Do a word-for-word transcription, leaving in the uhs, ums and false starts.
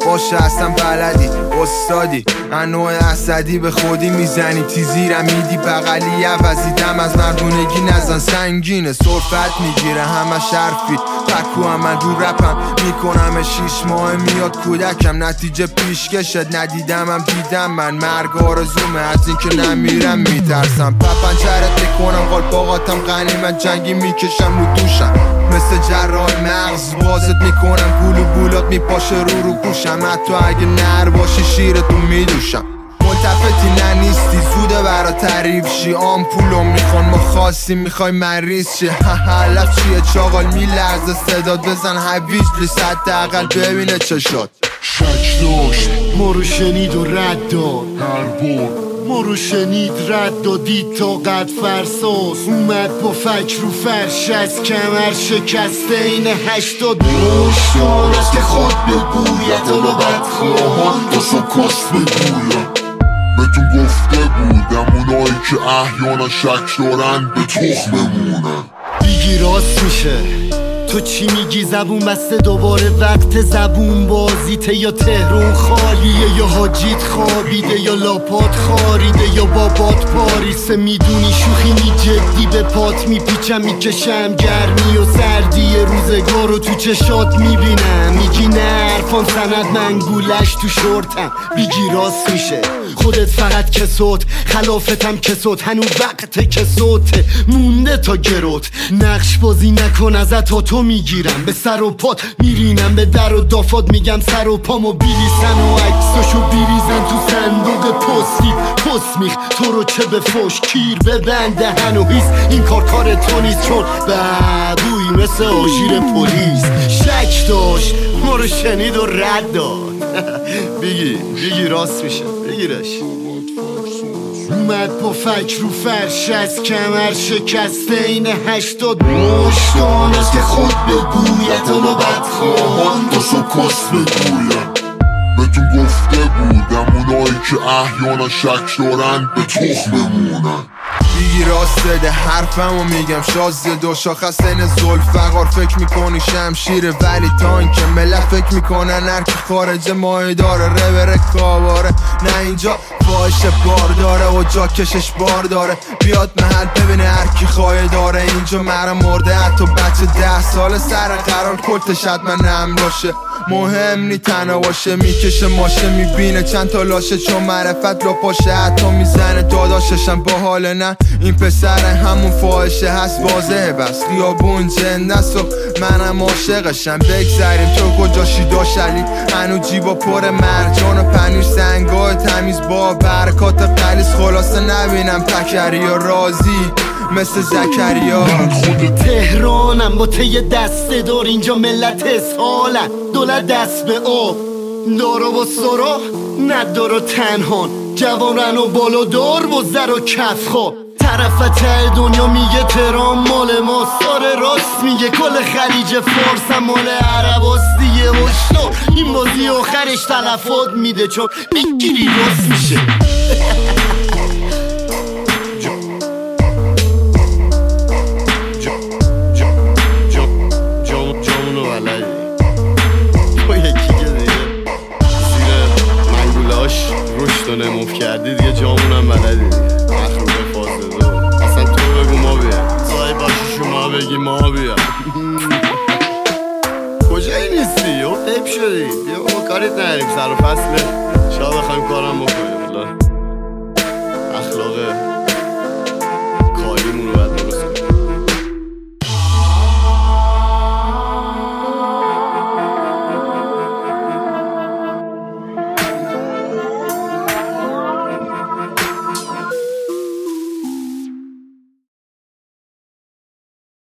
باشه اصلا بلدی استادی انوع اسدی به خودی میزنی تیزیرم میدی بغلی عوضی دم از مردونگی نزن سنگینه صرفت میگیره همه شرفی پکو هم من رو رپم میکنم شیش ماه میاد کودکم نتیجه پیشکشت ندیدمم دیدم من مرگ آرزومه از این که نمیرم میترسم پپنچرت میکنم قالپاقاتم غنیمت جنگی میکشم رو دوشم مثل جرال مغز بازت میکنم گول و بولات میپاشه رو رو گوشم حتی اگه نر باشی شیرتو میدوشم ملتفتی نه نیستی زوده برا تعریف شی آمپولو میخوان ما خواستیم میخوای مریض شی حلف چیه چاقال میلرزه صداد بزن هویج لیست حداقل ببینه چشات شک داشت ما رو شنید و رد داد هر بار ما رو شنید رد دادید تا قد فرساس اومد با فکر رو فرش از کمر شکسته این هشتاد مشتان است که خود بگوید و بدخواهان داشو کس بگوید بهتون گفته بودم اونایی که احیانا شک دارن به تخممونن دیگی راست میشه تو چی میگی زبون بسته دوباره وقت زبون بازیته یا تهرون خالیه یا حاجیت خوابیده یا لاپات خاریده یا بابات پاریسه میدونی شوخی می جدی به پات میپیچم میکشم گرمی و سردی روزگار رو تو چشات میبینم میگی نه عرفان سند من گولش تو شورتم بیگی راست میشه خودت فقط کسوت خلافتم کسوت هنو وقت کسوته مونده تا گروت نقش بازی نکن ازت تو میگیرم به سر و پات میرینم به در و دافات میگم سر و پامو بیلیسن و عکساشو بیریزن تو صندوق پستی پست میخ تو رو چه به فوش کیر ببند دهن و هیس این کار کار تو نیست چون ببوی مثل آژیر پلیس شک داشت ما رو شنید و رد داد بگی بگی راست میشه بگیرش اومد با فکر رو فرش از کمر شکسته این هشتاد مشتان است که خود بگوید و بدخواهان داشو کس بگوید بهتون گفته بودم اونایی که احیانا شک دارن به تخممونن دیگی راست ده حرفمو میگم شازده دو شاخص این زلفقار فکر میکنی شمشیره ولی تا این که ملت فکر میکنن هرکی خارج ماه داره ربره کاباره نه اینجا فاحش بار داره و جا کشش بار داره بیاد محل ببینه هرکی خواهی داره اینجا مرا مرده حتی بچه ده سال سر قرار کلتش حتما نملاشه مهم نی تنها باشه میکشه ماشه میبینه چند تا لاشه چون معرفت را پاشه حتی میزنه داداششم با حال نه این پسر همون فاحشه هست واضحه بس خیابون جندست و منم عاشقشم بگذریم تو کجاشی داشلی هنو جیبا پر مرجان و پنیر سنگاه تمیز با برکات قلیس خلاصه نبینم تکری و رازی مثل زکریا تهرانم با ته دسته دار اینجا ملت اسحالن دولت دست به آب دارا با سرا ندار و تنهان جوانن و بالا دار با زر و کف خواب طرف ته دنیا میگه تهران مال ما ساره راست میگه کل خلیج فارس هم مال عرب هست دیگه هشتا این بازی آخرش تلفات میده چون بگیری راست میشه رشد و نموف کردی دیگه جامونم بلدی مخلوق فازه دو اصلا تو بگو ما بیا زای باشی شما بگی ما بیا کجایی نیستی یو پیپ شدی بیا ما کاریت نهاریم سر و فصله شاید بخوایم کارم بکنیم اخلاقه